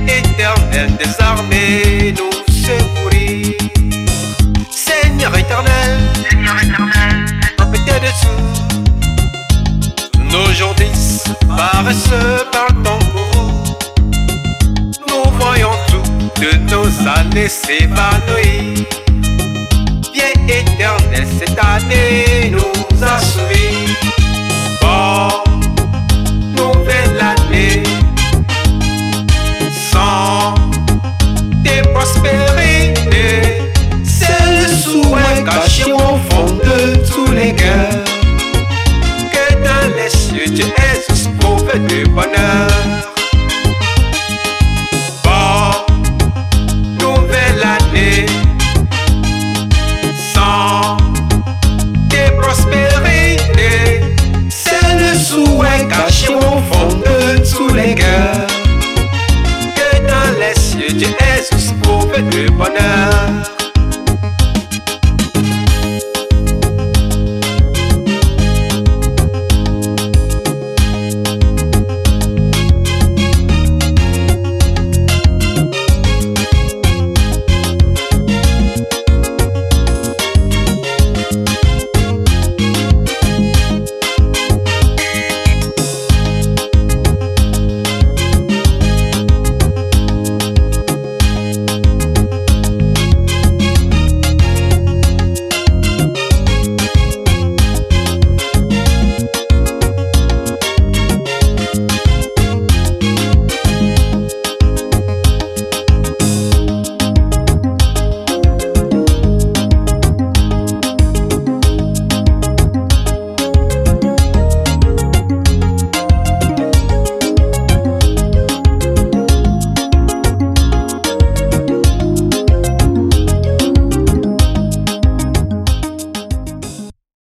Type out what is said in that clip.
éternel des armées nous secourir. Seigneur éternel, dessous nos jours 10 paraissent par ton courroux. Nous voyons tout de nos années s'évanouir. Bien éternel, cette année nous a sauvés. Bonne nouvelle année, sans tes prospérités, c'est le souhait caché au fond de tous les cœurs. Que dans les cieux tu es pourvu de bonheur. Bonne nouvelle année, sans tes prospérités, c'est le souhait caché au fond de tous les cœurs. Que dans les cieux tu es pourvu de bonheur.